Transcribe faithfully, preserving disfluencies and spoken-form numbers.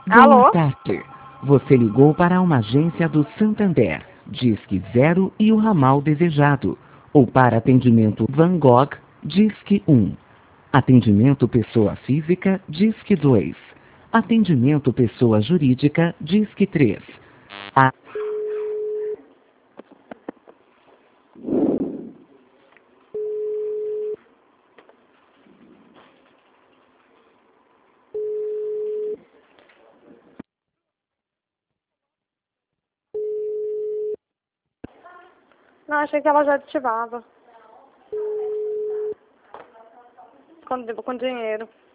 Boa Alô? tarde. Você ligou para uma agência do Santander. Disque zero e o ramal desejado. Ou para atendimento Van Gogh, Disque um. Atendimento pessoa física, Disque dois. Atendimento pessoa jurídica, Disque três. A... Não, achei que ela já ativava. Com, com dinheiro.